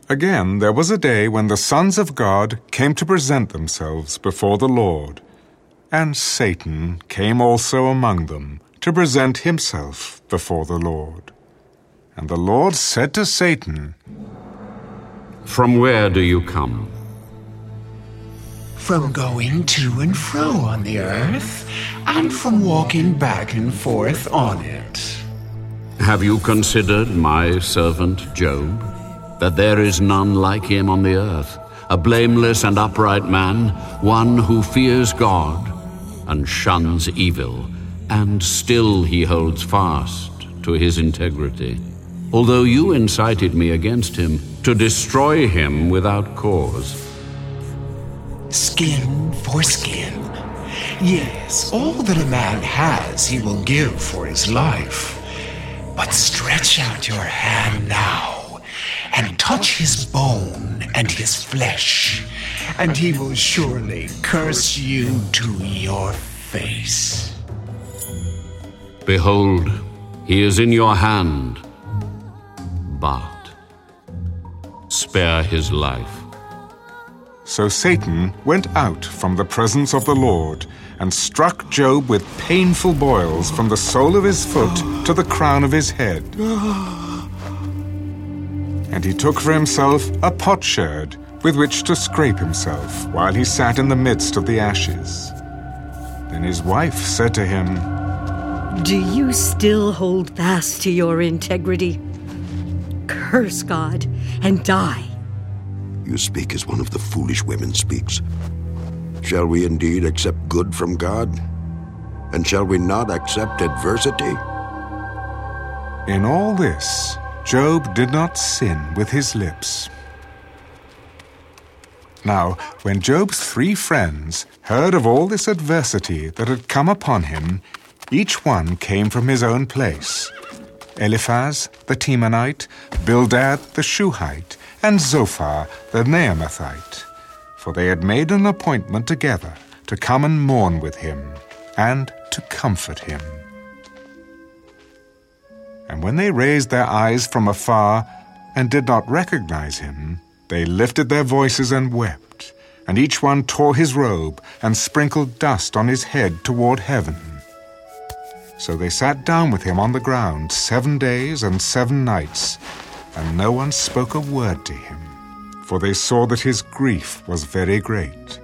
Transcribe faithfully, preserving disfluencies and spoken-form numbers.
Again, there was a day when the sons of God came to present themselves before the Lord, and Satan came also among them to present himself before the Lord. And the Lord said to Satan, "From where do you come?" "From going to and fro on the earth, and from walking back and forth on it." "Have you considered my servant Job, that there is none like him on the earth, a blameless and upright man, one who fears God and shuns evil, and still he holds fast to his integrity? Although you incited me against him to destroy him without cause." Skin for skin. Yes, all that a man has he will give for his life. But stretch out your hand now, and touch his bone and his flesh, and he will surely curse you to your face. Behold, he is in your hand, but spare his life. So Satan went out from the presence of the Lord and struck Job with painful boils from the sole of his foot to the crown of his head. And he took for himself a potsherd with which to scrape himself while he sat in the midst of the ashes. Then his wife said to him, "Do you still hold fast to your integrity? Curse God and die." You speak as one of the foolish women speaks. Shall we indeed accept good from God? And shall we not accept adversity? In all this, Job did not sin with his lips. Now, when Job's three friends heard of all this adversity that had come upon him, each one came from his own place: Eliphaz the Temanite, Bildad the Shuhite, and Zophar the Naamathite, for they had made an appointment together to come and mourn with him, and to comfort him. And when they raised their eyes from afar and did not recognize him, they lifted their voices and wept, and each one tore his robe and sprinkled dust on his head toward heaven. So they sat down with him on the ground seven days and seven nights, and no one spoke a word to him, for they saw that his grief was very great.